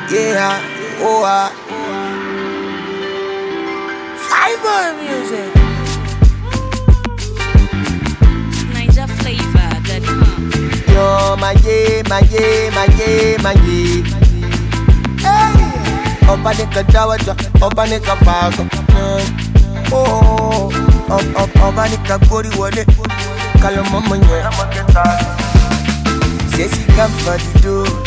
Yeah, oh, Fiber music. NigerFlavor.com. Yo, my yeah, my yeah, my yeah, my yeah. Hey, Oba nika dawaja, Oba nika bago. Oh, Oba nika gori wale. Kalo mama nye. Say she come for the door.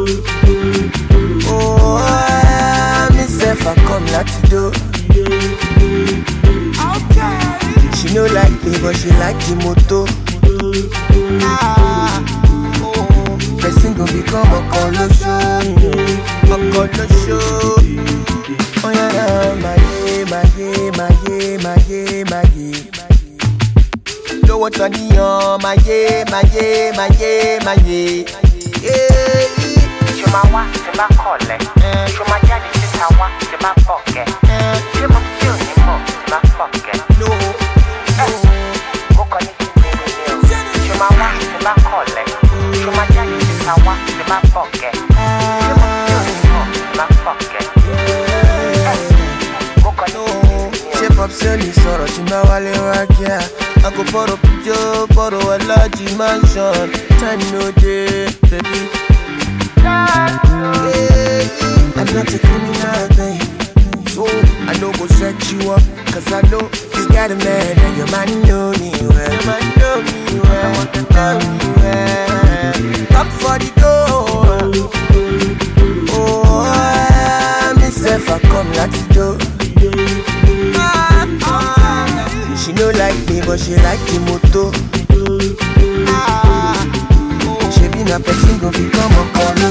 Oh, myself I come like to do. Okay. She no like me, but she like the moto. Person gon' become a colo show. Oh yeah, my yeah, my yeah, my yeah, my yeah, my yeah. Know what I need, my yeah, my yeah, my yeah, my yeah. Yeah. Shuma wa, shuma kole. Shuma jadi sita wa, shuma poke. Shuma still ni mo, shuma poke. No. Goko ni kini ni. Shuma wa, shuma kole. Shuma jadi sita wa, shuma poke. Shuma still ni mo, shuma poke. Goko ni kini ni. Shape up silly sọ̀rọ̀ tí máa wálé wá kíá. I go borrow pijó, borrow a large mansion. Time no dey, baby. I'm not a criminal, babe. So I know go set you up. Cause I know you got a man and your man know me well. Your man know me well. Know me well. Come for the door. Oh, myself I come like to do. She no like me, but she like the moto. She be na person go become a colo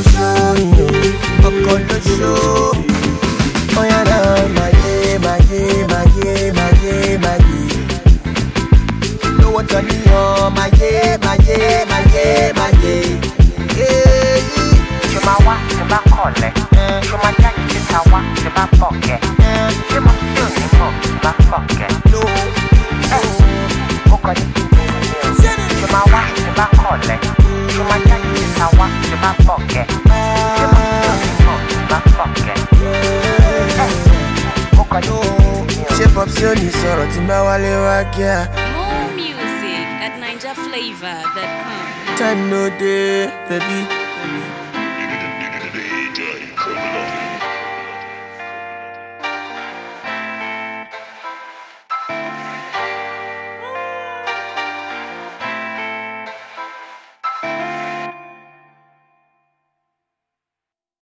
show. Oh yeah, nah, my yeah, my yeah, my yeah, my yeah, my yeah. Know what I need, my yeah, my yeah, my yeah, my yeah. Yeah. Shuma wa, shuma kole. Shuma jadi sita wa, shuma poke. Shuma still ni mo, shuma poke. No. Goko ni kini ni. Shuma wa, shuma kole. Shuma jadi sita wa, shuma poke. Shuma still ni mo, shuma poke. Goko ni kini ni. Shape up silly sọ̀rọ̀ tí máa wálé wá kíá. More music at NigerFlavor.com. Time no dey, baby.